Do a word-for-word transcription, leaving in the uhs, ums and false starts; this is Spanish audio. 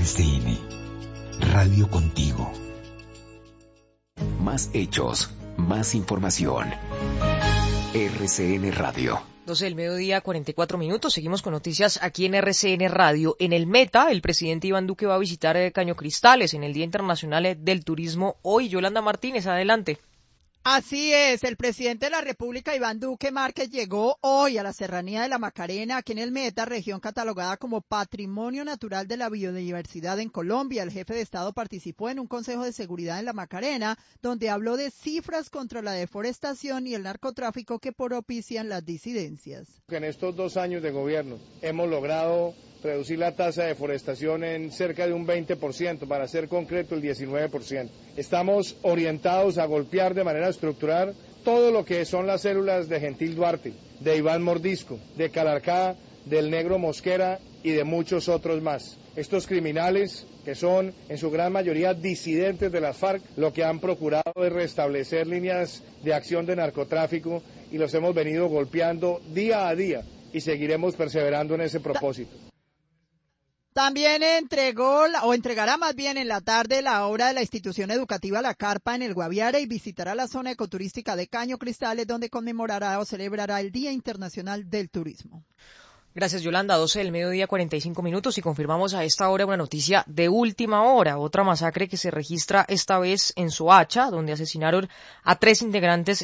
R C N, Radio Contigo. Más hechos, más información. R C N Radio. doce del mediodía, cuarenta y cuatro minutos. Seguimos con noticias aquí en R C N Radio. En el Meta, el presidente Iván Duque va a visitar Caño Cristales en el Día Internacional del Turismo hoy. Yolanda Martínez, adelante. Así es, el presidente de la República, Iván Duque Márquez, llegó hoy a la Serranía de la Macarena, aquí en el Meta, región catalogada como Patrimonio Natural de la Biodiversidad en Colombia. El jefe de Estado participó en un consejo de seguridad en la Macarena, donde habló de cifras contra la deforestación y el narcotráfico que propician las disidencias. En estos dos años de gobierno hemos logrado reducir la tasa de deforestación en cerca de un veinte por ciento, para ser concreto el diecinueve por ciento. Estamos orientados a golpear de manera estructural todo lo que son las células de Gentil Duarte, de Iván Mordisco, de Calarcá, del Negro Mosquera y de muchos otros más. Estos criminales, que son en su gran mayoría disidentes de las FARC, lo que han procurado es restablecer líneas de acción de narcotráfico y los hemos venido golpeando día a día y seguiremos perseverando en ese propósito. También entregó, o entregará más bien en la tarde, la obra de la institución educativa La Carpa en el Guaviare y visitará la zona ecoturística de Caño Cristales, donde conmemorará o celebrará el Día Internacional del Turismo. Gracias, Yolanda. doce del mediodía, cuarenta y cinco minutos, y confirmamos a esta hora una noticia de última hora. Otra masacre que se registra esta vez en Soacha, donde asesinaron a tres integrantes